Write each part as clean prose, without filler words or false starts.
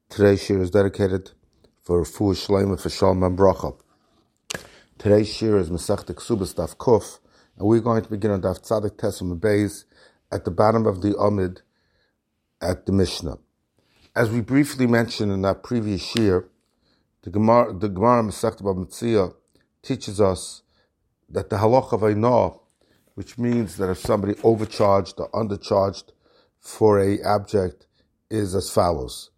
Today's shir is dedicated for Refuah Shleima for Shalom and Bracha. Today's shir is Masechta Ksubas Daf Kuf, and we're going to begin on Daf Tzadik Tesam Beis at the bottom of the Amid at the Mishnah. As we briefly mentioned in our previous shir, the Gemara Masechta Bava Metzia teaches us that the halacha of Einah, which means that if somebody overcharged or undercharged for a object, is as follows.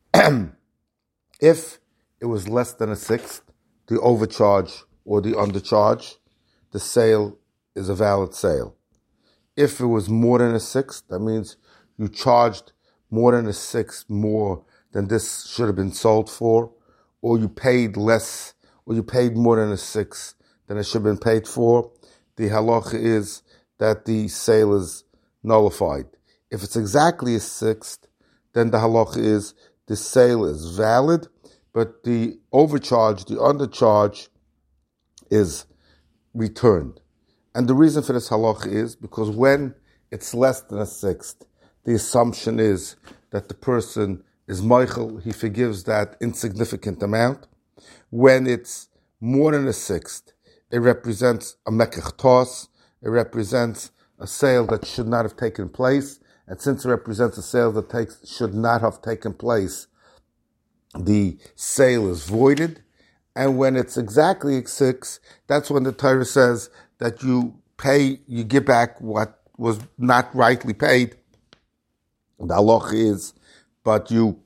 If it was less than a sixth, the overcharge or the undercharge, the sale is a valid sale. If it was more than a sixth, that means you charged more than a sixth more than this should have been sold for, or you paid less, or you paid more than a sixth than it should have been paid for, the halacha is that the sale is nullified. If it's exactly a sixth, then the halacha is the sale is valid, but the overcharge, the undercharge, is returned. And the reason for this halacha is because when it's less than a sixth, the assumption is that the person is moichel, he forgives that insignificant amount. When it's more than a sixth, it represents a mekach toss, it represents a sale that should not have taken place, and since it represents a sale that should not have taken place, the sale is voided. And when it's exactly six, that's when the Torah says that you give back what was not rightly paid. The halacha is, the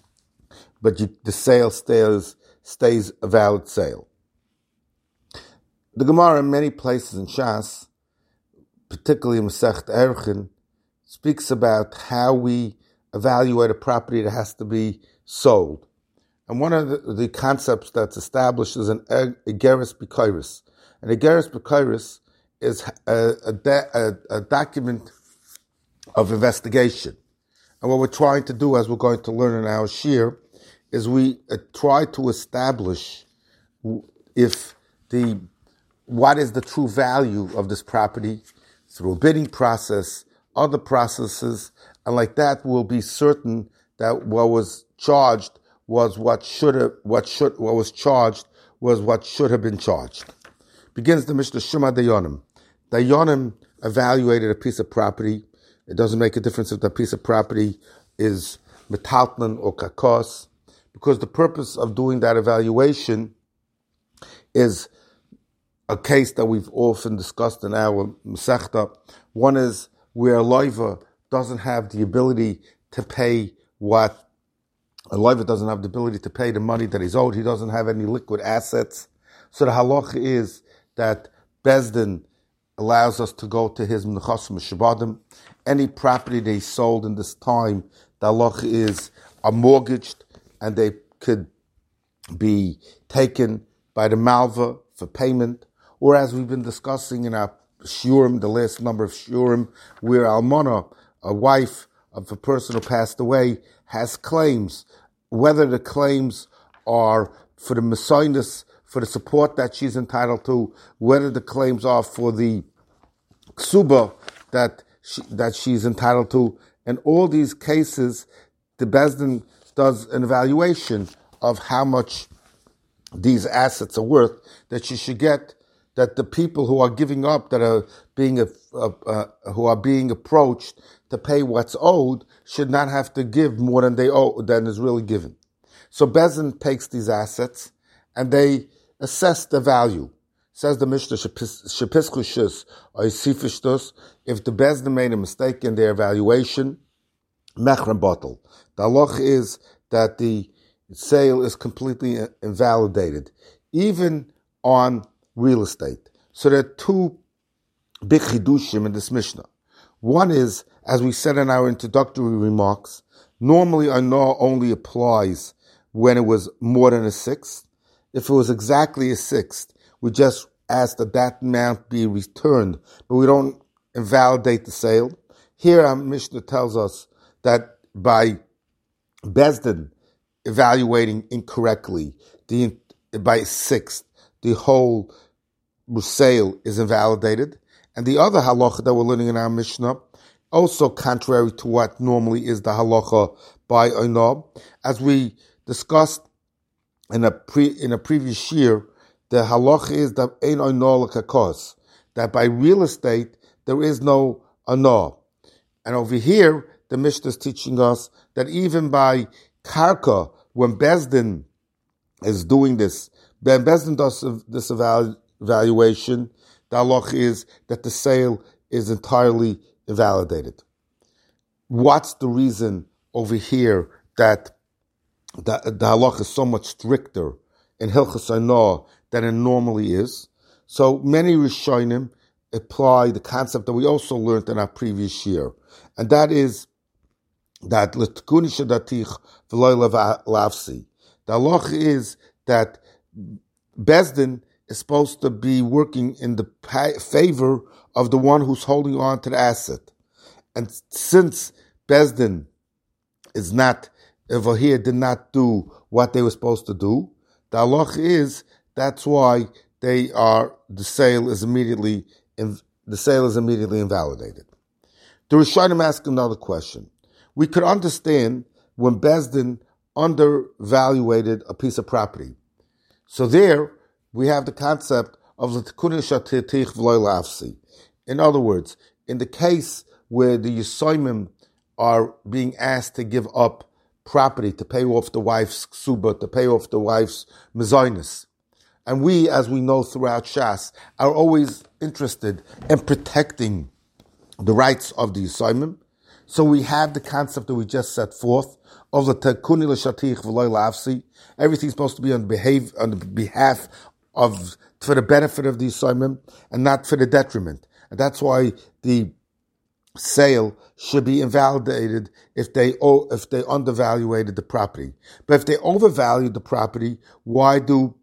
sale stays a valid sale. The Gemara in many places in Shas, particularly in Masechet Erchin, speaks about how we evaluate a property that has to be sold. And one of the concepts that's established is an Egeris B'Kairis. An Egeris B'Kairis is a document of investigation. And what we're trying to do, as we're going to learn in our shir, is we try to establish what is the true value of this property through a bidding process, other processes, and like that we'll be certain that what was charged was what should have been charged. Begins the Mishnah Shema Dayanim. Dayanim evaluated a piece of property. It doesn't make a difference if the piece of property is metalton or kakos, because the purpose of doing that evaluation is a case that we've often discussed in our Masechta. One is where a loiva doesn't have the ability to pay the money that he's owed. He doesn't have any liquid assets. So the halacha is that Bezdin allows us to go to his Menachos Meshabadim. Any property they sold in this time, the halacha is are mortgaged and they could be taken by the malva for payment. Or as we've been discussing in our shiurim, the last number of shiurim, where almana, a wife of a person who passed away, has claims, whether the claims are for the messiahs, for the support that she's entitled to, whether the claims are for the ksuba that she's entitled to. In all these cases, the Bezdin does an evaluation of how much these assets are worth, that she should get, that the people who are giving up, that are who are being approached to pay what's owed, should not have to give more than they owe, than is really given. So Bezdin takes these assets and they assess the value. Says the Mishnah, Shepiskushus or Sifishtus, if the Bezdin made a mistake in their evaluation, Mechram Bottle. The halacha is that the sale is completely invalidated, even on real estate. So there are two big chidushim in this Mishnah. One is, as we said in our introductory remarks, normally Einah only applies when it was more than a sixth. If it was exactly a sixth, we just ask that amount be returned, but we don't invalidate the sale. Here our Mishnah tells us that by Bezdin evaluating incorrectly, by a sixth, the whole sale is invalidated. And the other halacha that we're learning in our Mishnah also contrary to what normally is the halacha by Oinah. As we discussed in a previous year, the halacha is that ein Oinah l'kakos, that by real estate there is no Oinah. And over here, the Mishnah is teaching us that even by karka, when Bezdin is doing this, when Bezdin does this evaluation, the halacha is that the sale is entirely invalidated. What's the reason over here that the halacha is so much stricter in Hilchos Oinah than it normally is? So many Rishonim apply the concept that we also learned in our previous year, and that is that l'tkuni shedatich v'loy lavsi. The halacha is that Bezdin is supposed to be working in the favor of the one who's holding on to the asset. And since Bezdin is not, over here, did not do what they were supposed to do, the halacha is that's why the sale is immediately invalidated. The Rishonim ask another question. We could understand when Bezdin undervaluated a piece of property. So there, we have the concept of the tikkunin shatitich v'loy lafsi. In other words, in the case where the Yisomim are being asked to give up property to pay off the wife's ksuba, to pay off the wife's mezainis, and we, as we know throughout Shas, are always interested in protecting the rights of the Yisomim. So we have the concept that we just set forth of the tikkunin l'shatich v'loy lafsi. Everything's supposed to be on the behalf of, for the benefit of the Yisomim and not for the detriment. And that's why the sale should be invalidated if they undervaluated the property. But if they overvalued the property, why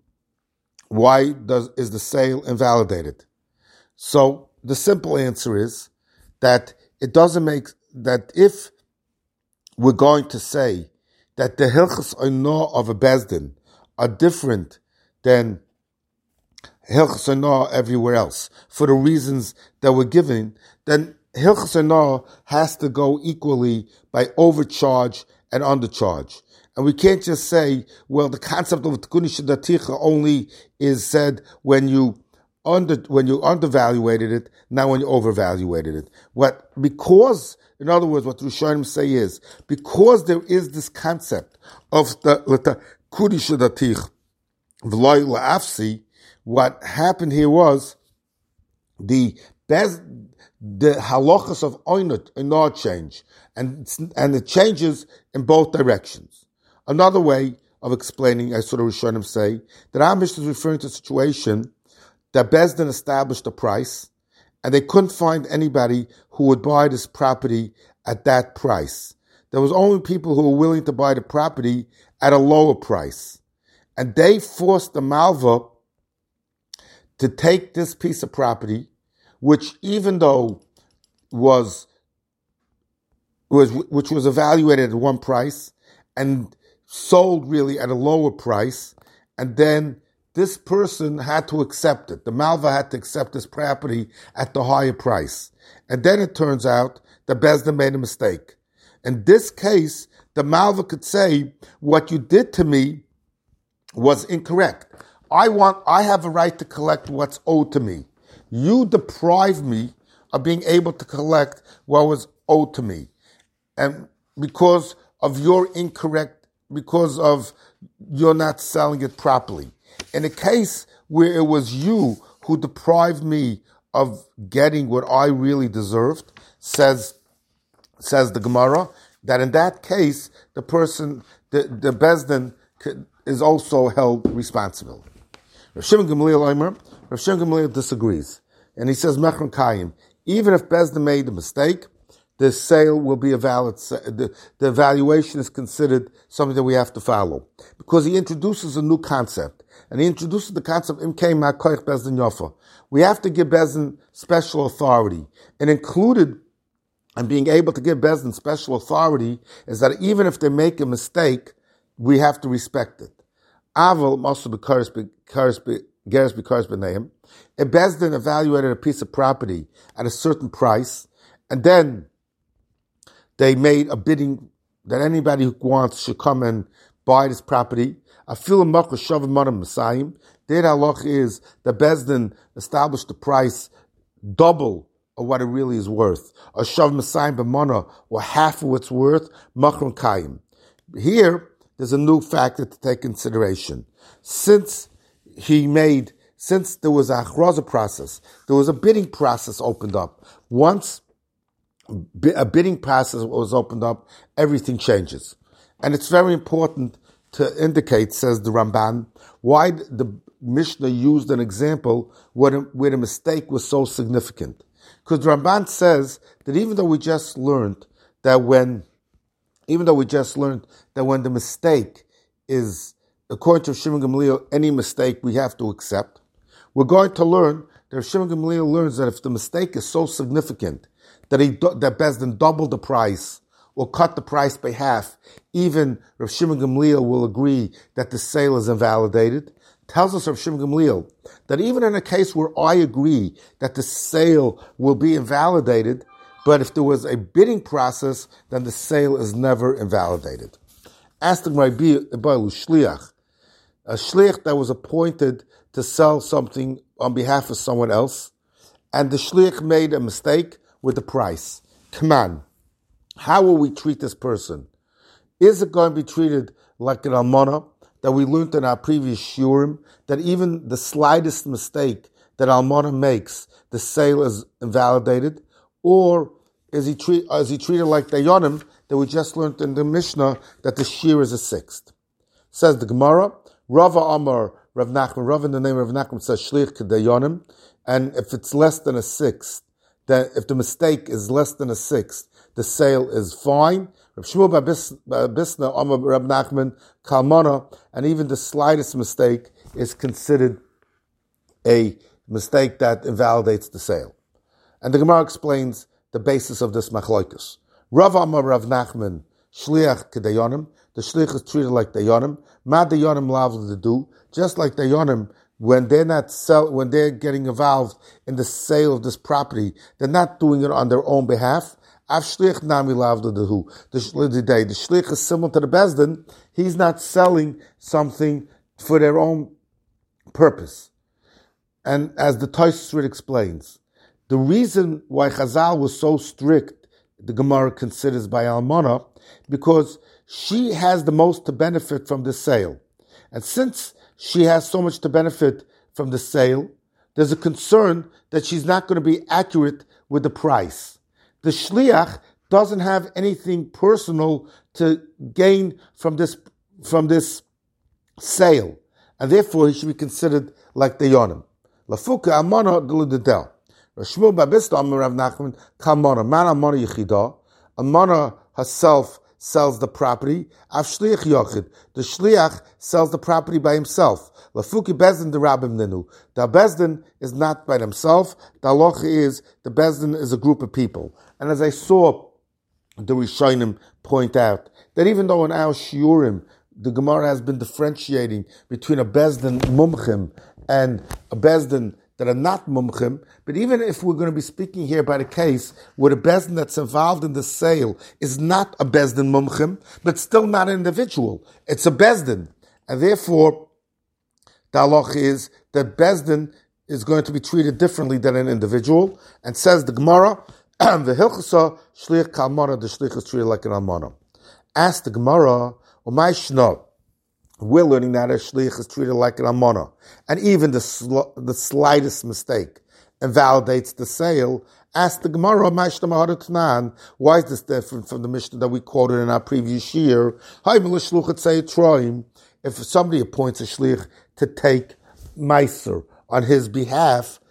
is the sale invalidated? So the simple answer is that it doesn't make, that if we're going to say that the Hilchos Oinah of a Bezdin are different than Hilchos Oinah everywhere else, for the reasons that we're giving, then Hilchos Oinah has to go equally by overcharge and undercharge. And we can't just say, well, the concept of Tikkunin Shadaticha only is said when you undervaluated it, not when you overvaluated it. Because, in other words, what the Rishonim say is, because there is this concept of the Tikkunin Shadatich v'loy la'afsi, what happened here was the halachas of Oinah change, and it changes in both directions. Another way of explaining, as sort of Rishonim say, that our Mishnah is referring to a situation that Bezdin established a price, and they couldn't find anybody who would buy this property at that price. There was only people who were willing to buy the property at a lower price. And they forced the Malva to take this piece of property, which even though which was evaluated at one price and sold really at a lower price, and then this person had to accept it. The Malva had to accept this property at the higher price. And then it turns out that Bezdin made a mistake. In this case, the Malva could say, what you did to me was incorrect. I have a right to collect what's owed to me. You deprived me of being able to collect what was owed to me. And because of you're not selling it properly. In a case where it was you who deprived me of getting what I really deserved, says the Gemara, that in that case, the Bezdin is also held responsible. Rav Shimon Gamliel disagrees. And he says, Mechron Kayim, even if Bezdin made a mistake, the sale will be a valid sale. The evaluation is considered something that we have to follow. Because he introduces a new concept. And he introduces the concept, Imkei Ma'koich Bezdin Yofa. We have to give Bezdin special authority. And included in being able to give Bezdin special authority is that even if they make a mistake, we have to respect it. Aval must be Geras B'Nayim. If Bezdin evaluated a piece of property at a certain price, and then they made a bidding that anybody who wants should come and buy this property. Their halach is the Bezdin established the price double of what it really is worth. A shav Messiah b'mana, or half of what's worth, machron kayim. Here, there's a new factor to take consideration. Since there was a achroza process, there was a bidding process opened up. Once a bidding process was opened up, everything changes. And it's very important to indicate, says the Ramban, why the Mishnah used an example where the mistake was so significant. Because the Ramban says that even though we just learned that when the mistake is, according to Shimon Gamliel, any mistake we have to accept, we're going to learn that Shimon Gamliel learns that if the mistake is so significant that Bezdin doubled the price or cut the price by half, even Rav Shimon Gamliel will agree that the sale is invalidated. Tells us Rav Shimon Gamliel that even in a case where I agree that the sale will be invalidated, but if there was a bidding process, then the sale is never invalidated. Asked the shliach, a shliach that was appointed to sell something on behalf of someone else, and the shliach made a mistake with the price. Come on, how will we treat this person? Is it going to be treated like an almana that we learned in our previous shiurim, that even the slightest mistake that almana makes, the sale is invalidated? Or is he treated like dayanim that we just learned in the Mishnah that the shear is a sixth? Says the Gemara, Rava Amar Rav Nachman, Rav in the name of Rav Nachman says shlich kedayanim, and if it's less than a sixth, then if the mistake is less than a sixth, the sale is fine. Rav Shmuel Bisna Amar Rav Nachman Kalmana, and even the slightest mistake is considered a mistake that invalidates the sale. And the Gemara explains the basis of this machlokes. Rav Amar Rav Nachman shliach kedayanim. The shliach is treated like dayanim. Ma dayanim lav to do, just like dayanim. When they're getting involved in the sale of this property, they're not doing it on their own behalf. Av shliach nami lav to do. The shliach is similar to the bezdin. He's not selling something for their own purpose. And as the Tosfos explains, the reason why Chazal was so strict, the Gemara considers by Almana, because she has the most to benefit from the sale. And since she has so much to benefit from the sale, there's a concern that she's not going to be accurate with the price. The shliach doesn't have anything personal to gain from this sale, and therefore he should be considered like the yonim. Lafuka amana deludel. Shmuel Babista Amar Rav Nachman Kalmana Man Amana Yechida. Amana herself sells the property. Av shliach yochid. The shliach sells the property by himself. Lafuki bezdin the rabbim nenu. The bezdin is not by themselves. The halacha is the bezdin is a group of people. And as I saw the Rishonim point out, that even though in our shiurim the Gemara has been differentiating between a bezdin mumchim and a bezdin that are not mumchim, but even if we're going to be speaking here about a case where the bezdin that's involved in the sale is not a bezdin mumchim, but still not an individual, it's a bezdin, and therefore the halach is that bezdin is going to be treated differently than an individual, and says the Gemara, the hilchasa shliach kalmana, the shliach is treated like an almana. Ask the Gemara, Umay shno. We're learning that a shliach is treated like an almana, and even the slightest mistake invalidates the sale. Ask the Gemara, why is this different from the Mishnah that we quoted in our previous year? If somebody appoints a shliach to take meiser on his behalf,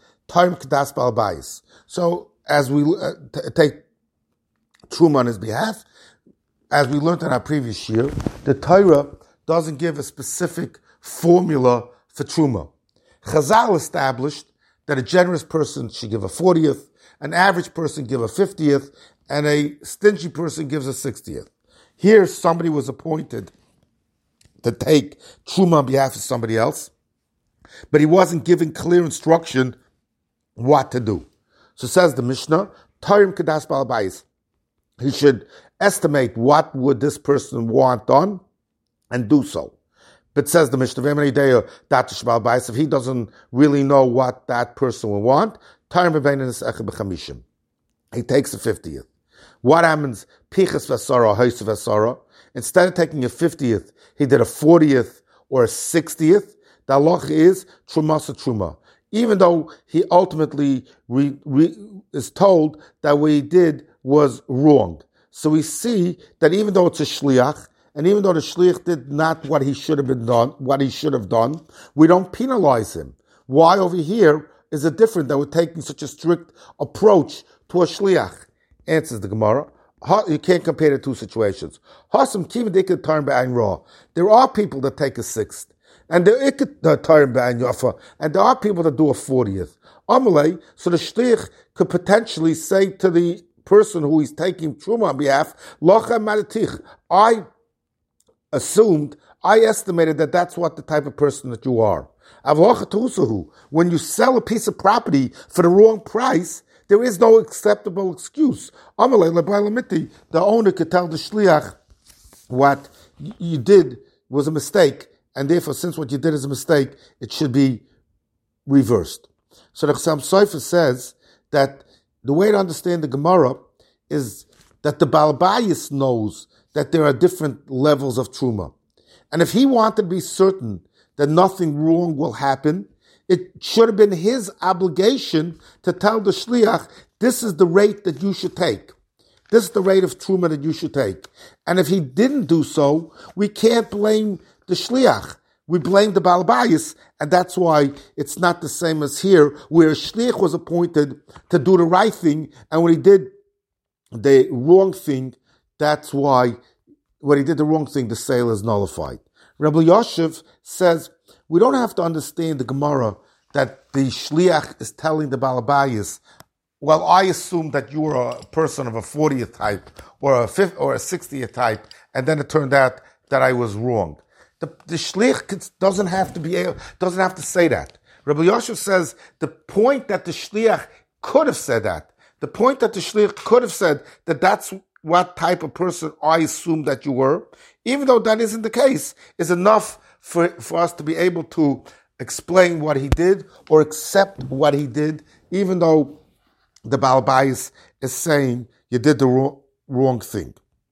so as we take truma on his behalf, as we learned in our previous year, the Torah doesn't give a specific formula for truma. Chazal established that a generous person should give a 40th, an average person give a 50th, and a stingy person gives a 60th. Here, somebody was appointed to take truma on behalf of somebody else, but he wasn't given clear instruction what to do. So says the Mishnah, Tarim Kedas Balabais. He should estimate what would this person want done and do so. But says the Mishnah, if he doesn't really know what that person will want, he takes the 50th. What happens? Instead of taking a 50th, he did a 40th or a 60th. The halacha is truma. Even though he ultimately is told that what he did was wrong. So we see that even though it's a shliach, and even though the shliach did not what he should have done, we don't penalize him. Why over here is it different that we're taking such a strict approach to a shliach? Answers the Gemara. You can't compare the two situations. There are people that take a 6th, and there are people that do a 40th. So the shliach could potentially say to the person who is taking truma on behalf, I estimated that that's what the type of person that you are. When you sell a piece of property for the wrong price, there is no acceptable excuse. The owner could tell the shliach what you did was a mistake, and therefore, since what you did is a mistake, it should be reversed. So the Chassam Sofer says that the way to understand the Gemara is that the Baal Bayis knows that there are different levels of truma. And if he wanted to be certain that nothing wrong will happen, it should have been his obligation to tell the shliach, this is the rate that you should take. This is the rate of truma that you should take. And if he didn't do so, we can't blame the shliach. We blame the Baal Bayis, and that's why it's not the same as here, where a shliach was appointed to do the right thing, and when he did the wrong thing, that's why when he did the wrong thing, the sale is nullified. Rabbi Yoshev says, we don't have to understand the Gemara that the shliach is telling the Baal Bayis, well, I assumed that you were a person of a 40th type or a 50th or a 60th type, and then it turned out that I was wrong. The shliach doesn't have to say that. Rabbi Yoshev says the point that the shliach could have said that, the point that the shliach could have said that that's what type of person I assumed that you were, even though that isn't the case, is enough for us to be able to explain what he did or accept what he did, even though the Baal Bayis is saying you did the wrong thing.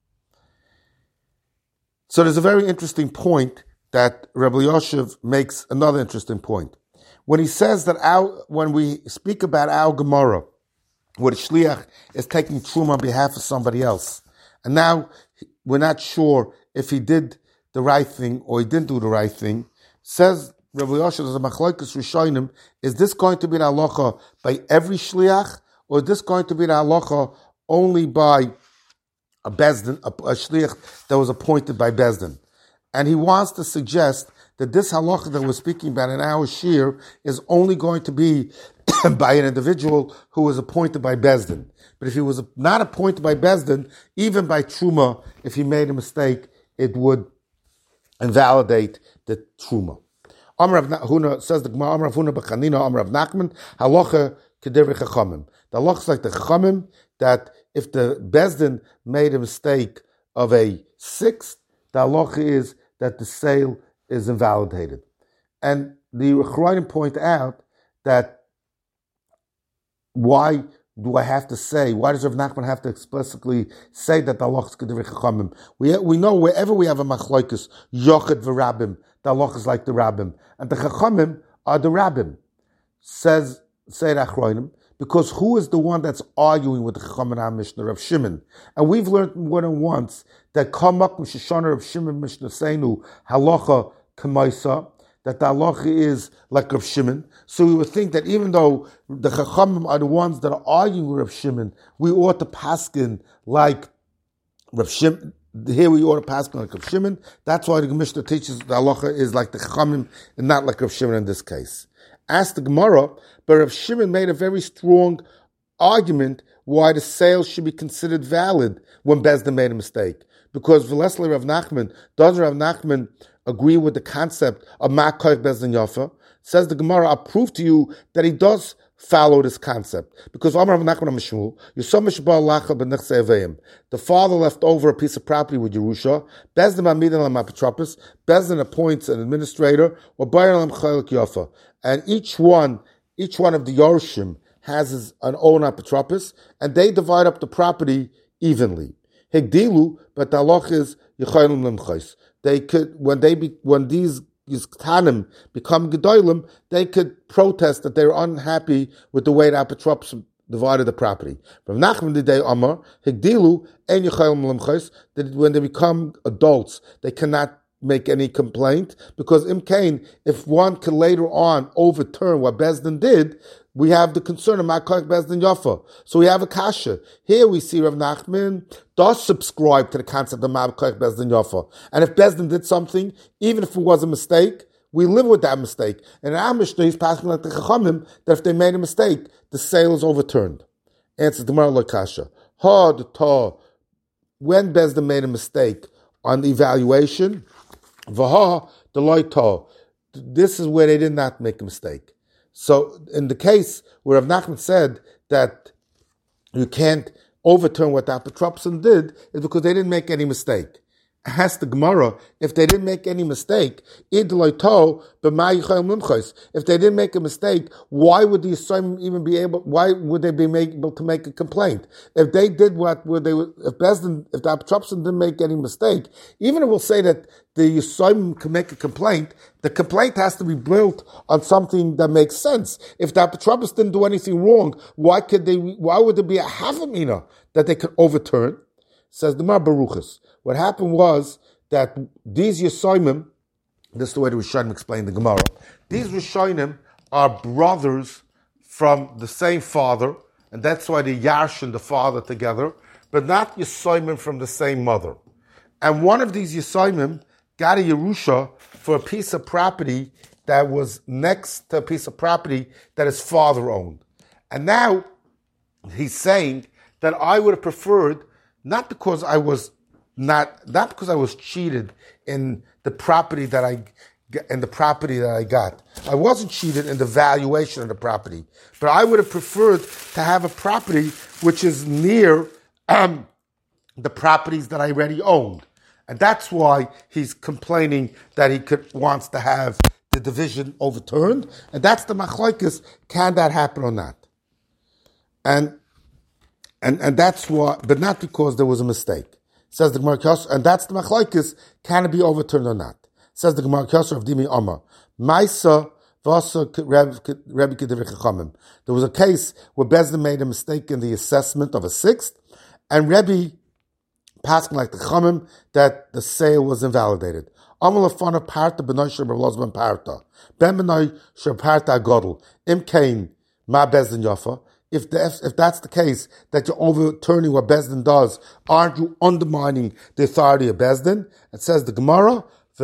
So there's a very interesting point that Rabbi Yoshev makes, another interesting point. When he says that when we speak about our Gemara, where the shliach is taking truma on behalf of somebody else, and now we're not sure if he did the right thing or he didn't do the right thing, says Rabbi Yoshev, as a machlokes rishonim, is this going to be the halacha by every shliach, or is this going to be the halacha only by a bezdin, a shliach that was appointed by bezdin? And he wants to suggest that this halacha that we're speaking about in our shir is only going to be by an individual who was appointed by bezdin. But if he was not appointed by bezdin, even by truma, if he made a mistake, it would invalidate the truma. Amar Rav Huna, says the Gemara, Amar Rav Huna b'Chanina, Amar Rav Nachman, halacha k'divrei chachamim. The halacha is like the chachamim, that if the bezdin made a mistake of a 6th, the halacha is that the sale is invalidated. And the Chachamim point out that why do I have to say, why does Rav Nachman have to explicitly say that the halacha is k'divrei chachamim? We know wherever we have a machlokes, yochid v'rabim, the halacha is like the rabbim. And the chachamim are the rabbim, say the Achronim, because who is the one that's arguing with the Chachamim Mishnah, Rav Shimon? And we've learned more than once that Kamak Mishashana Rav Shimon Mishnah Seinu halacha k'maisa, that the halacha is like Rav Shimon. So we would think that even though the Chachamim are the ones that are arguing with Rav Shimon, we ought to paskin like Rav Shimon. Here we ought to paskin like Rav Shimon. That's why the Mishnah teaches the halacha is like the Chachamim and not like Rav Shimon in this case. Asked the Gemara, but Rav Shimon made a very strong argument why the sale should be considered valid when Bezdin made a mistake. Because Velesli Rav Nachman, does Rav Nachman agree with the concept of Ma'koich Bezdin Yafa? Says the Gemara, I'll prove to you that he does follow this concept. Because the father left over a piece of property with Yerusha, Bezdin appoints an administrator, and each one of the Yorshim has an own apotropos, and they divide up the property evenly. Higdilu, but the halach is Yecholim Lemchos. They could, when these Tanim become Gedolim, they could protest that they're unhappy with the way the apotropos divided the property. From Nachman the day Amar, Higdilu and Yecholim Lemchos, that when they become adults, they cannot make any complaint, because Imkain, if one can later on overturn what Bezdin did, we have the concern of Makach Bezdin Yafa. So we have a kasha. Here we see Rav Nachman does subscribe to the concept of Makach Bezdin Yafa. And if Bezdin did something, even if it was a mistake, we live with that mistake. And in our Mishnah, he's passing like the Chachamim, that if they made a mistake, the sale is overturned. Answer the Gemara kasha. When Bezdin made a mistake on the evaluation, Vaha, the loyto. This is where they did not make a mistake. So in the case where Rav Nachman said that you can't overturn what the apotropos did, is because they didn't make any mistake. Ask the Gemara, if they didn't make any mistake, if they didn't make a mistake, why would the Yisraelim even be able? Why would they be able to make a complaint? If they did if the apotropos didn't make any mistake, even if we'll say that the Yisraelim can make a complaint, the complaint has to be built on something that makes sense. If the apotropos didn't do anything wrong, why would there be a havamina that they could overturn? Says the Mar Baruchas. What happened was that these Yisayimim, this is the way the Rishonim explain the Gemara, these Rishonim are brothers from the same father, and that's why they yarshin the father together, but not Yisayimim from the same mother. And one of these Yisayimim got a Yerusha for a piece of property that was next to a piece of property that his father owned. And now he's saying that I would have preferred, not because I was cheated in the property that I got. I wasn't cheated in the valuation of the property, but I would have preferred to have a property which is near the properties that I already owned, and that's why he's complaining that he wants to have the division overturned, and that's the machlokes. Can that happen or not? And that's why, but not because there was a mistake. Says the Gemara Kosher, and that's the machlokes. Can it be overturned or not? Says the Gemara Kosher of Dimi Amar. Maisa v'asa Rebbe Kedivri Chachamim. There was a case where Bezdin made a mistake in the assessment of a sixth, and Rebbe passed like the Chachamim that the sale was invalidated. Amal afana parta b'noy she'berloz ben parta ben b'noy she'parta agodel imkain ma Bezdin yafa. If that's the case, that you're overturning what Bezdin does, aren't you undermining the authority of Bezdin? It says the Gemara,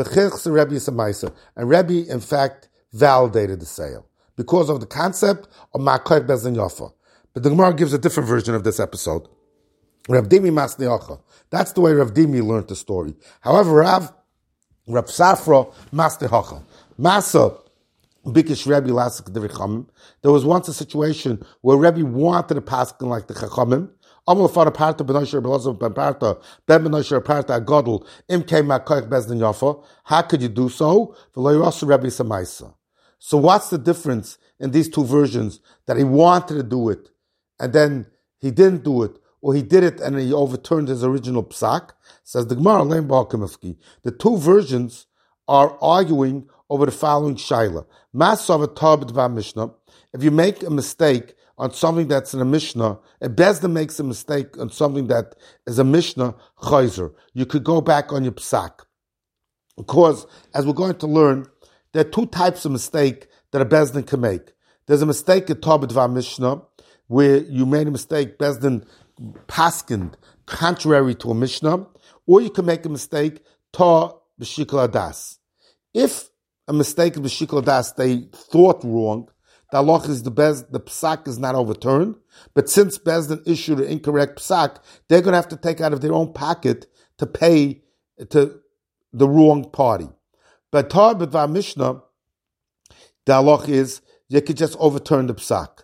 and Rebbe, in fact, validated the sale because of the concept of Ma'akayk Bezdin Yafa. But the Gemara gives a different version of this episode. Rav Dimi Masneacha. That's the way Rav Dimi learned the story. However, Rav Safra Masneacha. Masa Bikish Rebbe Lasik the Chachamim. There was once a situation where Rebbe wanted a paskin like the Chachamim. Amul Fara Parta Benoisher Belazov Ben Parta Ben Benoisher Parta Godel Im Came Makoich Bezdin Yafa. How could you do so? V'loyrosu Rebbe Samaisa. So what's the difference in these two versions? That he wanted to do it and then he didn't do it, or he did it and he overturned his original psak? Says the Gemara Lein Balkamifki. The two versions are arguing over the following shaila. If you make a mistake on something that's in a Mishnah, if Bezdin makes a mistake on something that is a Mishnah chayzer, you could go back on your psak. Because, as we're going to learn, there are two types of mistake that a Bezdin can make. There's a mistake at Tabitva Mishnah, where you made a mistake, Bezdin paskined contrary to a Mishnah, or you can make a mistake, Ta B'shikol Adas. If a mistake of B'shikol Adas they thought wrong, the halach is the psak is not overturned, but since Bezdin issued an incorrect psak, they're going to have to take out of their own pocket to pay to the wrong party. But Ta B'dvar Mishnah, the halach is you could just overturn the psak.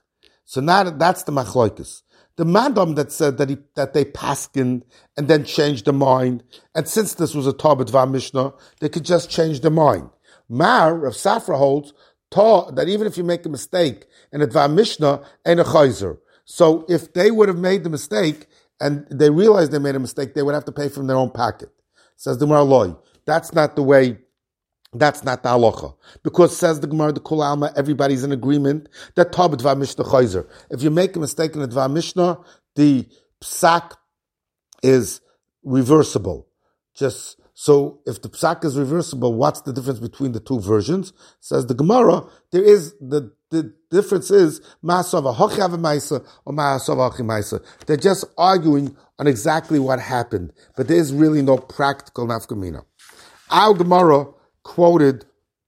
So now that's the machlokes. The mandam that said that they paskin and then changed their mind, and since this was a Tobit Va Mishnah, they could just change their mind. Rav Safra holds that even if you make a mistake in a Dva Mishnah, ain't a chayzer. So if they would have made the mistake and they realized they made a mistake, they would have to pay from their own pocket. Says the Gemara Loi. That's not the way. That's not the halacha. Because says the Gemara, the Kul Alma, everybody's in agreement that Tobit Va Mishnah chayzer. If you make a mistake in a Dva Mishnah, the psak is reversible. Just so if the psak is reversible, what's the difference between the two versions? Says the Gemara, there is the difference is ma'asava hachav ma'isa or ma'asava hachimaisa. They're just arguing on exactly what happened, but there is really no practical nafkamina. Our Gemara quoted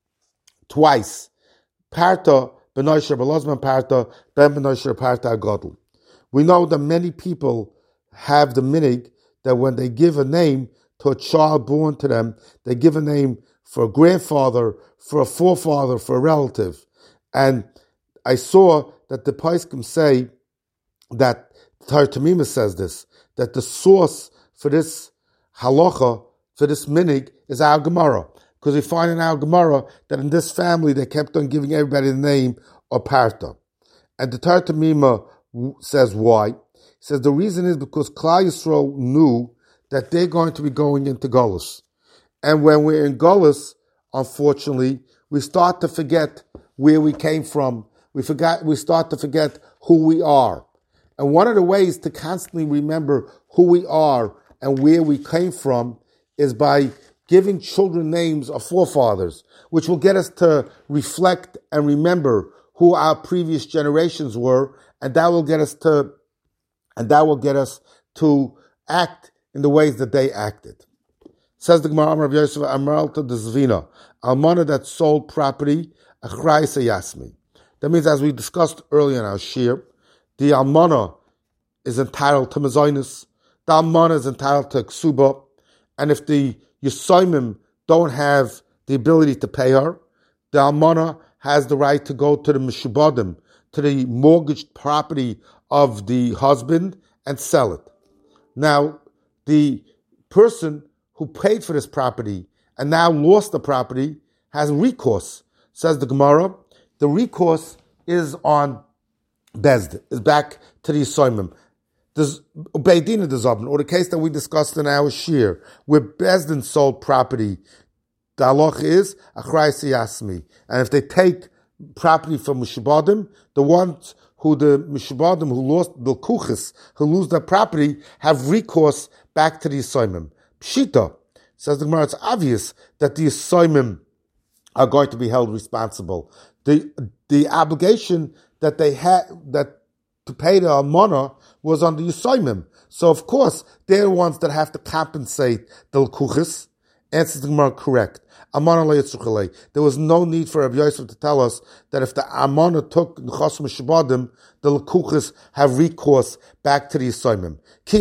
twice, Parta b'noisher b'lozman Parta ben b'noisher Parta agadol. We know that many people have the minig that when they give a name to a child born to them, they give a name for a grandfather, for a forefather, for a relative. And I saw that the Paiskim say that Tar Tamima says this, that the source for this halacha, for this minig, is our Gemara. Because we find in our Gemara that in this family they kept on giving everybody the name of Parta. And the Tar Tamima says why. He says the reason is because Klal Yisrael knew that they're going to be going into Golus. And when we're in Golus, unfortunately, we start to forget where we came from. We start to forget who we are. And one of the ways to constantly remember who we are and where we came from is by giving children names of forefathers, which will get us to reflect and remember who our previous generations were, and that will get us to act in the ways that they acted. Says the Gemara, Amar Rav Yosef, Amaralta de Zvina, Almana that sold property, Achrei Yasmi. That means, as we discussed earlier in our shir, the Almana is entitled to Mazoinus, the Almana is entitled to Ksuba, and if the Yisoimim don't have the ability to pay her, the Almana has the right to go to the Mishubadim, to the mortgaged property of the husband, and sell it. Now, the person who paid for this property and now lost the property has recourse. Says the Gemara, the recourse is on Bezdin, is back to the Yisoimim. Beidina Dezabin, or the case that we discussed in our shir, where Bezdin sold property, the halach is Achrei Yasmi. And if they take property from Mishubadim, the ones who the Mishubadim who lost the Kuchis, who lose their property, have recourse back to the Yisoimim. Pshita, says the Gemara, it's obvious that the Yisoimim are going to be held responsible. The obligation that they had, that to pay the Almana, was on the Yisoimim. So of course, they're the ones that have to compensate the Kuchis. Answers the Gemara correct. There was no need for Rabbi Yosef to tell us that if the Amana took Nechas Mishubadim, the Lekuchis have recourse back to the Yisoimim.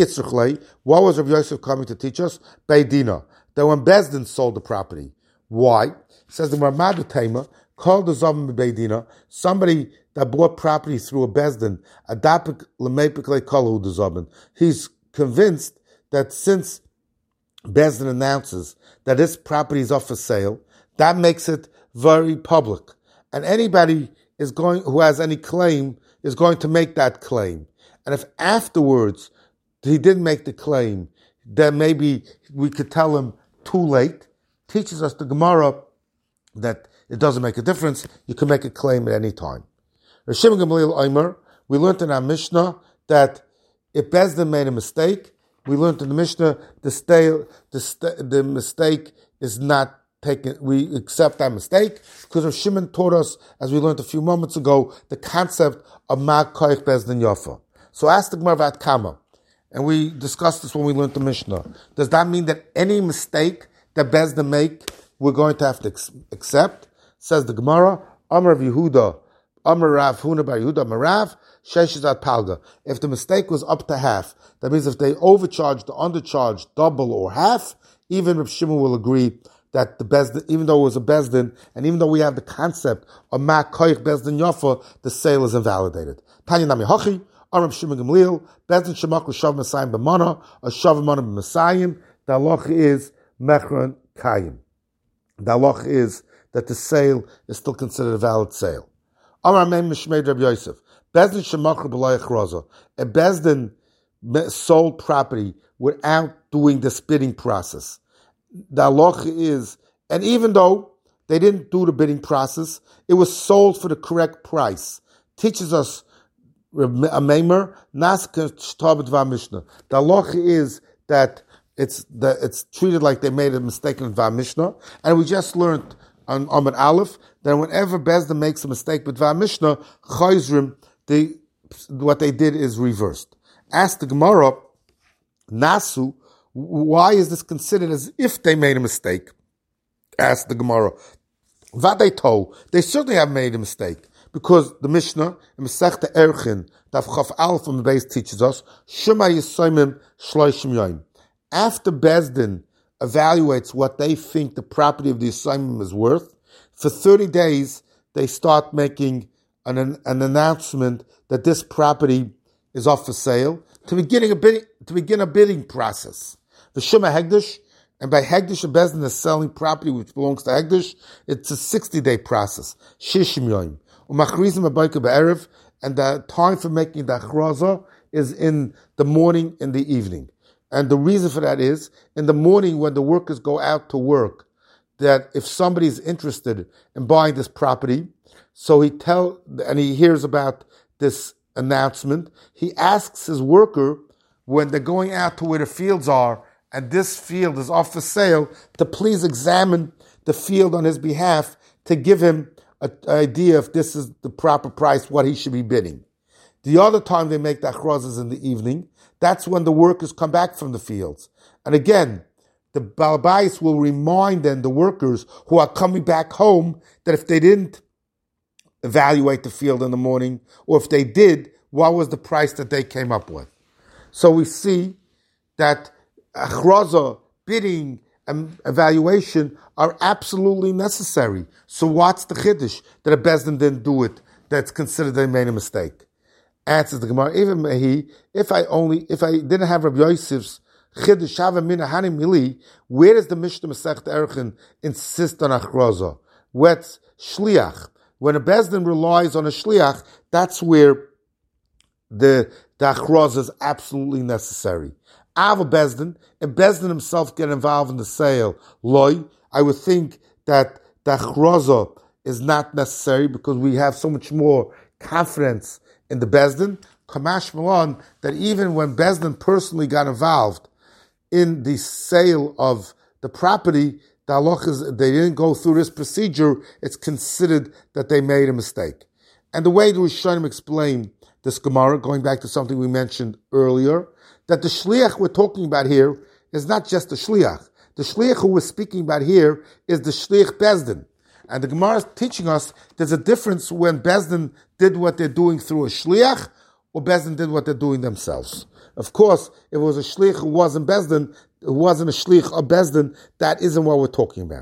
What was Rabbi Yosef coming to teach us? Beidina. That when Bezdin sold the property. Why? Says the Ramadu Tema, called the Zom Beidina, somebody that bought property through a Bezdin, Adapik Lemepik Lekalu the Zobin. He's convinced that since Bezdin announces that this property is up for sale, that makes it very public. And anybody who has any claim is going to make that claim. And if afterwards he didn't make the claim, then maybe we could tell him too late. Teaches us the Gemara that it doesn't make a difference. You can make a claim at any time. Rav Shimon Gamliel Omer, we learned in our Mishnah that if Bezdin made a mistake, we learned in the Mishnah the mistake is not taken. We accept that mistake because Rav Shimon taught us, as we learned a few moments ago, the concept of Ma Koich Bezdin Yafa. So ask the Gemara about Kama, and we discussed this when we learned the Mishnah. Does that mean that any mistake that Bezdin make, we're going to have to accept? Says the Gemara, Amar Rav Yehuda, Amar Rav Huna bar Yehuda, Amar Rav, Sheshizat Palga. If the mistake was up to half, that means if they overcharged or undercharged double or half, even Rav Shimon will agree that the Bezdin, even though it was a Bezdin, and even though we have the concept of Ma Koich Bezdin Yafa, the sale is invalidated. Tanya Nami Hachi, Aram Shimon Gamliel, Bezdin Shemak L'Shav Messiah B'mana, or Shav Mana B'Messiah. The halacha is Mechron Kayim. The halacha is that the sale is still considered a valid sale. Amar Meim Mishmei Rabbi Yosef, Bezdin Shemak B'Loi Achroza. A Bezdin sold property without doing the bidding process. The halacha is, and even though they didn't do the bidding process, it was sold for the correct price. Teaches us a maimer, Naska Shtabet Mishnah. The halacha is that it's treated like they made a mistake in Va Mishnah, and we just learned on Amud Aleph that whenever Bezdin makes a mistake with Va Mishnah, Chayzrim, what they did is reversed. Ask the Gemara, Nasu, why is this considered as if they made a mistake? Ask the Gemara. Vadei, they certainly have made a mistake, because the Mishnah in Masechta Erchin, Daf Chaf Aleph from the base teaches us, Shema Yisoimim Shloishim Yoim. After Bezdin evaluates what they think the property of the assignment is worth, for 30 days they start making an announcement that this property is up for sale to begin a bidding process. The Shema Hegdish, and by Hegdish, a Bezdin is selling property which belongs to Hegdish. It's a 60-day process. Shishim Yoim. Umachrizim Abayka Be'erev, and the time for making the achraza is in the morning, in the evening. And the reason for that is, in the morning when the workers go out to work, that if somebody is interested in buying this property, so he hears about this announcement, he asks his worker, when they're going out to where the fields are, and this field is off for sale, to please examine the field on his behalf to give him an idea if this is the proper price, what he should be bidding. The other time they make the achraz is in the evening. That's when the workers come back from the fields. And again, the Baal Bayis will remind then the workers who are coming back home that if they didn't evaluate the field in the morning, or if they did, what was the price that they came up with? So we see that achraza, bidding, and evaluation are absolutely necessary. So what's the chiddush that a Bezdin didn't do it, that's considered they made a mistake? Answers the Gemara, even if I didn't have Rabbi Yosef's chiddush hava mina hanim mili, where does the Mishnah Masechet Erchin insist on achraza? What's shliach? When a Bezdin relies on a shliach, that's where the achraza is absolutely necessary. Ava Bezdin, if Bezdin himself get involved in the sale, loy, I would think that the achraza is not necessary because we have so much more confidence in the Bezdin. Kamash Malon, that even when Bezdin personally got involved in the sale of the property, the halach is they didn't go through this procedure, it's considered that they made a mistake. And the way the Rishonim explain this Gemara, going back to something we mentioned earlier, that the shliach we're talking about here is not just the shliach. The shliach who we're speaking about here is the shliach Bezdin. And the Gemara is teaching us there's a difference when Bezdin did what they're doing through a shliach, or Bezdin did what they're doing themselves. Of course, if it was a shliach who wasn't Bezdin, who wasn't a shliach of Bezdin, that isn't what we're talking about.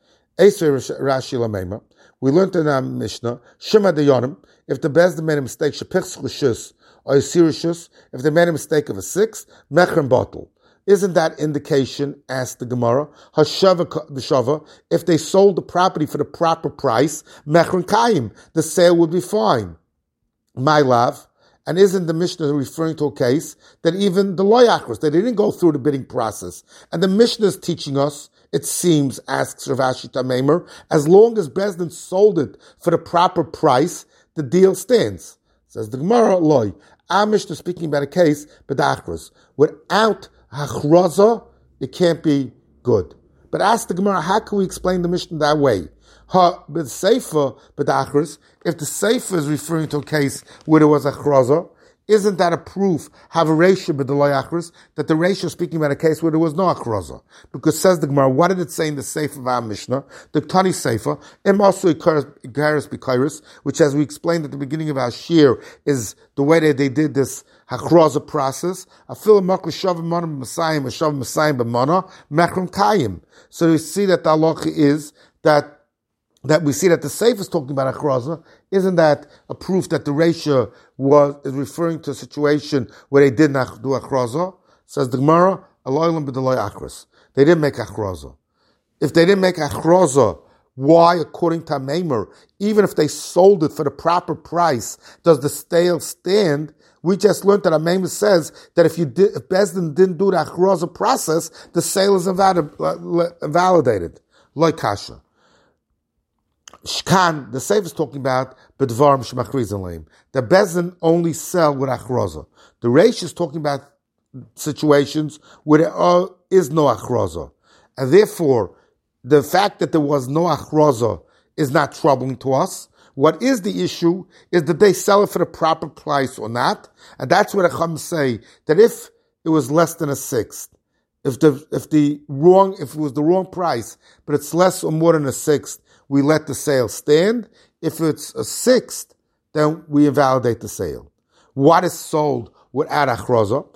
Rashi Lameima, we learned in our Mishnah, Shema Deyonim, if the Bezdin made a mistake, Shepich L'shus, or a Sirishus, if they made a mistake of a 6, Mechern Bottle. Isn't that indication, asked the Gemara, Hashava B'shava, if they sold the property for the proper price, Mechern Kayim, the sale would be fine. My love, and isn't the Mishnah referring to a case that even the loyachros, they didn't go through the bidding process, and the Mishnah is teaching us, it seems, asks Rav Ashi Tameimer, as long as Bezdin sold it for the proper price, the deal stands. Says the Gemara, loy. Our Mishnah is speaking about a case, bedachros. Without hachraza, it can't be good. But ask the Gemara, how can we explain the Mishnah that way? But Sefer bedachros, if the Sefer is referring to a case where there was hachraza, isn't that a proof, have a ratio with the loyachros, that the ratio is speaking about a case where there was no achraza? Because says the Gemara, what did it say in the Sefer of our Mishnah? The Tani Sefer, also Ikaris Bikairis, which as we explained at the beginning of our shir, is the way that they did this hachroza process. So we see that the halacha is that we see that the Seif is talking about achroza. Isn't that a proof that the ratio is referring to a situation where they did not do achroza? Says the Gemara, they didn't make achroza. If they didn't make achroza, why, according to Maimer, even if they sold it for the proper price, does the sale stand? We just learned that Maimer says that if Bezdin didn't do the achroza process, the sale is invalidated. Like kasha. Shkan, the Seif is talking about bedvarim shemachrizin leim. The Bezdin only sell with achroza. The Reish is talking about situations where there is no achroza, and therefore the fact that there was no achroza is not troubling to us. What is the issue is that they sell it for the proper price or not, and that's what the Chacham say that if it was less than a sixth, if it was the wrong price, but it's less or more than a sixth, we let the sale stand. If it's a sixth, then we invalidate the sale. What is sold without achroza?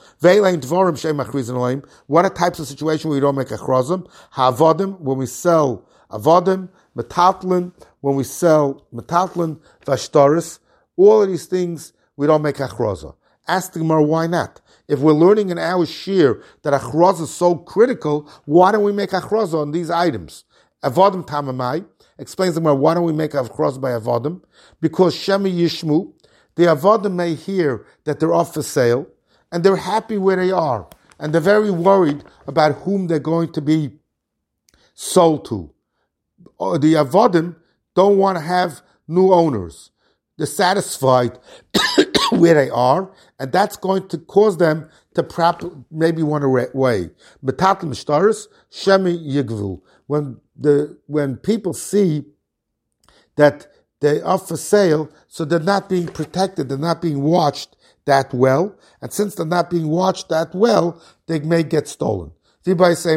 What are types of situations where we don't make achroza? Ha'avodim, when we sell avodim, metatlin, when we sell metatlin, vashtaris, all of these things we don't make achroza. Ask the Gemara, why not? If we're learning in our shir that achroza is so critical, why don't we make achroza on these items? Avodim tamamai, explains the Gemara, why don't we make achroza by avodim? Because shemi yishmu, the avodim may hear that they're off for sale, and they're happy where they are, and they're very worried about whom they're going to be sold to. The avodim don't want to have new owners. They're satisfied where they are, and that's going to cause them to maybe want to weigh. Metatl mishtaris shemi yigvu. When people see that they are for sale, so they're not being protected, they're not being watched that well, and since they're not being watched that well, they may get stolen. The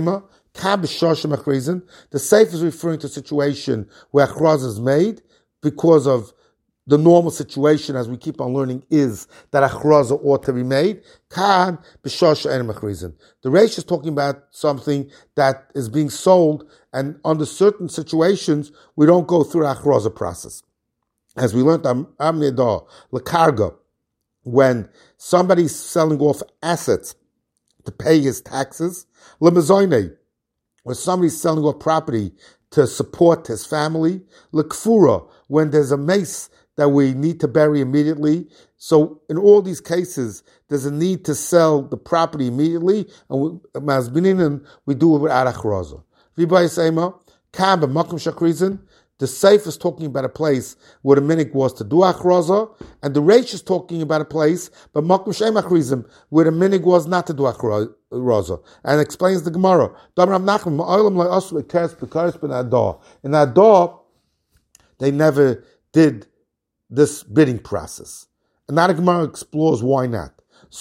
Seif is referring to a situation where achroz is made because of the normal situation, as we keep on learning, is that achroza ought to be made. The Reish is talking about something that is being sold, and under certain situations, we don't go through the achroza process. As we learned, Amnedah, Lakarga, when somebody's selling off assets to pay his taxes, Lemazoine, when somebody's selling off property to support his family, Lekfura, when there's a mace that we need to bury immediately. So in all these cases, there's a need to sell the property immediately, and we do it without achroza. The Seif is talking about a place where the minig was to do achroza, and the Reish is talking about a place, but makom she'em achrizim, where the minig was not to do achroza, and explains the Gemara. In Adar, they never did this bidding process. And now the Gemara explores why not.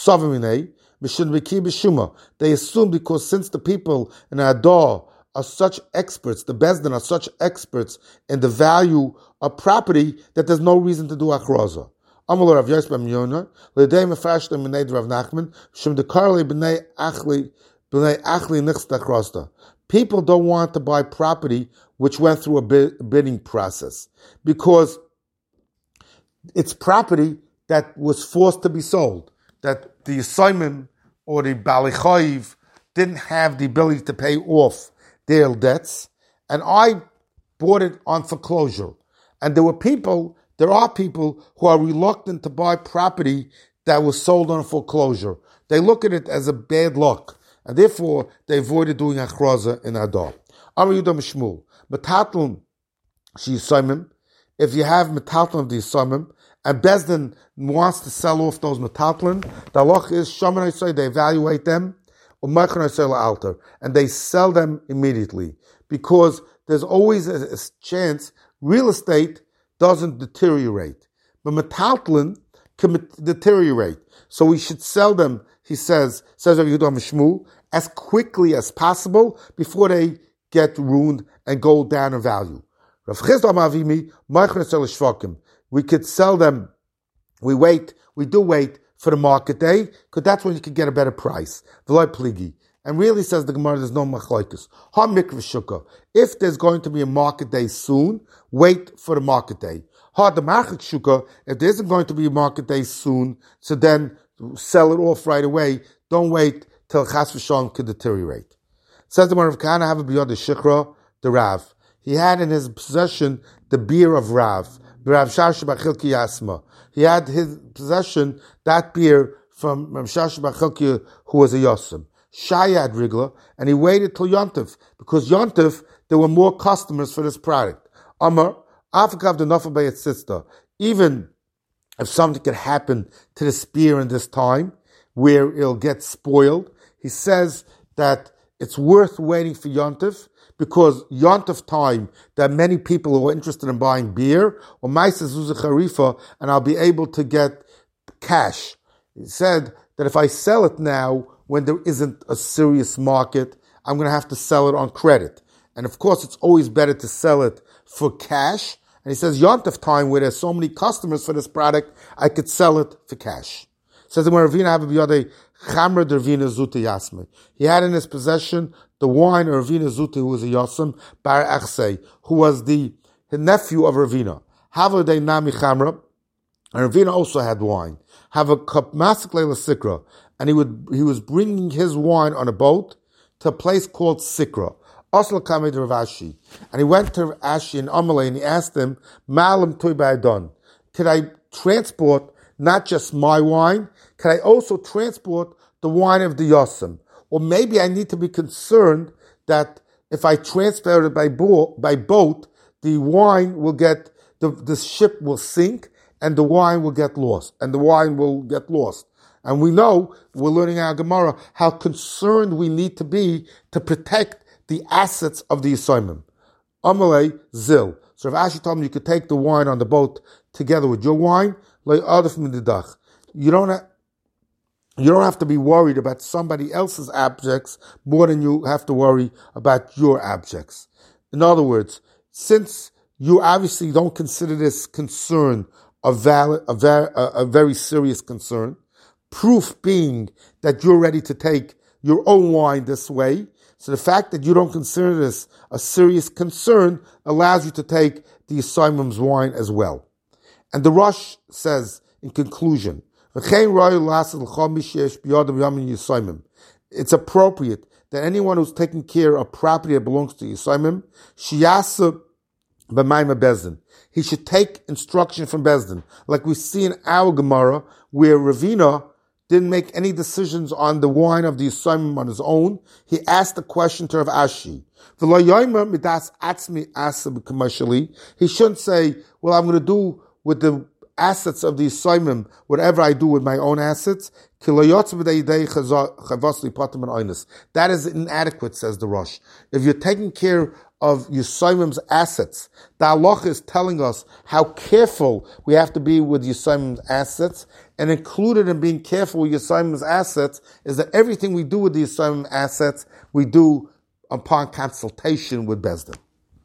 They assume because since the people in Adar are such experts, the Bezdin are such experts in the value of property, that there's no reason to do achroza. People don't want to buy property which went through a bidding process, because it's property that was forced to be sold, that the Yisayim or the Balichayiv didn't have the ability to pay off their debts, and I bought it on foreclosure. And there are people who are reluctant to buy property that was sold on foreclosure. They look at it as a bad luck, and therefore they avoided doing achroza in Adar. Amar Yudam Shmuel, Metatlun Shiyisayim, if you have metatlin of the Yisayim, and Bezdin wants to sell off those metatlin, the halacha is Shaman, they evaluate them, and they sell them immediately, because there's always a chance real estate doesn't deteriorate, but metatlin can deteriorate. So we should sell them, says Rav Yehuda Shmuel, as quickly as possible before they get ruined and go down in value. We could sell them, we do wait for the market day, because that's when you could get a better price. V'loy pligi. And really, says the Gemara, there's no machlokes. Ha mikveh shukah. If there's going to be a market day soon, wait for the market day. Ha the market shukah. If there isn't going to be a market day soon, so then sell it off right away. Don't wait till chas v'shalom could deteriorate. Says the Gemara, Rav Kahana have a biyad the shikra, the Rav. He had in his possession the beer of Rav. Rav Shasha Bachilki Yasma. He had his possession that beer from Rav Shasha Bachilki, who was a Yosim. Shayad Rigla, and he waited till Yontif, because Yontif, there were more customers for this product. Amar, Afakav the Nafal by its sister. Even if something could happen to the spear in this time, where it'll get spoiled, he says that it's worth waiting for Yontif, because Yontif time, there are many people who are interested in buying beer, or Maisa Zuzah Harifa, and I'll be able to get cash. He said that if I sell it now, when there isn't a serious market, I'm going to have to sell it on credit. And of course, it's always better to sell it for cash. And he says, Yontif time, where there's so many customers for this product, I could sell it for cash. Says the Ravina have a biyade chamra dervina zuta yasme. He had in his possession the wine of Ravina Zuta, who was a Yosem, Bar Achsei, who was the nephew of Ravina. Havadei nami chamra, and Ravina also had wine. Have a cup masik leila sikra, and he was bringing his wine on a boat to a place called Sikra. Oslo Kamed Rav Ashi, and he went to Rav Ashi in Amalei, and he asked him, Malam Tuy Ba'adon, could I transport not just my wine, could I also transport the wine of the Yosem? Or maybe I need to be concerned that if I transfer it by boat, the wine will get, the ship will sink, and the wine will get lost. And we know, we're learning in our Gemara, how concerned we need to be to protect the assets of the Yisomim. Amalei Zil. So if Ashi told me you could take the wine on the boat together with your wine, you don't have to be worried about somebody else's objects more than you have to worry about your objects. In other words, since you obviously don't consider this concern a very serious concern, proof being that you're ready to take your own wine this way, so the fact that you don't consider this a serious concern allows you to take the Yisomim's wine as well. And the Rosh says, in conclusion, it's appropriate that anyone who's taking care of property that belongs to Yisomim, he should take instruction from Bezdin. Like we see in our Gemara, where Ravina didn't make any decisions on the wine of the Yisomim on his own. He asked the question to Rav Ashi. He shouldn't say, well, I'm going to do with the assets of the Yisomim whatever I do with my own assets. That is inadequate, says the Rosh. If you're taking care of Yisomim's assets, the halacha is telling us how careful we have to be with Yisomim's assets, and included in being careful with Yisomim's assets is that everything we do with the Yisomim assets, we do upon consultation with Bezdin.